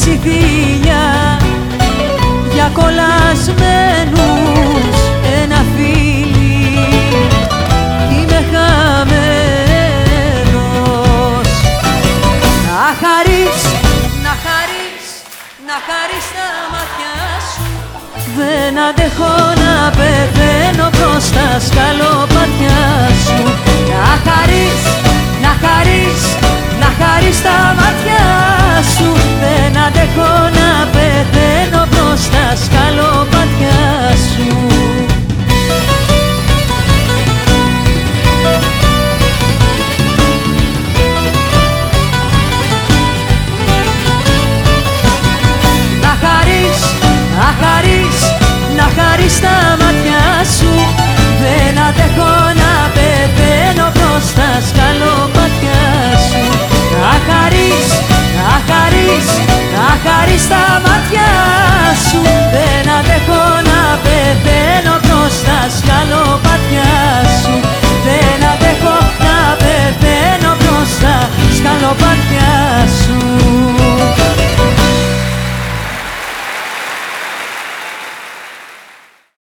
φιλιά για κολλασμένους ένα φίλι. Είμαι χαμένος. Να χαρείς, να χαρείς, να χαρείς τα μάτια σου. Δεν αντέχω να πεθαίνω προς τα σκαλοπάτια σου. Να χαρείς, να χαρείς, να χαρείς τα μάτια σου. Δεν αντέχω να πεθαίνω προς τα σκαλοπάτια σου. Να χαρείς, να χαρείς, να χαρείς τα μάτια σου. Δεν αντέχω να πεθαίνω προς τα σκαλοπάτια σου. Να χαρείς, να χαρείς, να χαρείς τα μάτια σου. Δεν αντέχω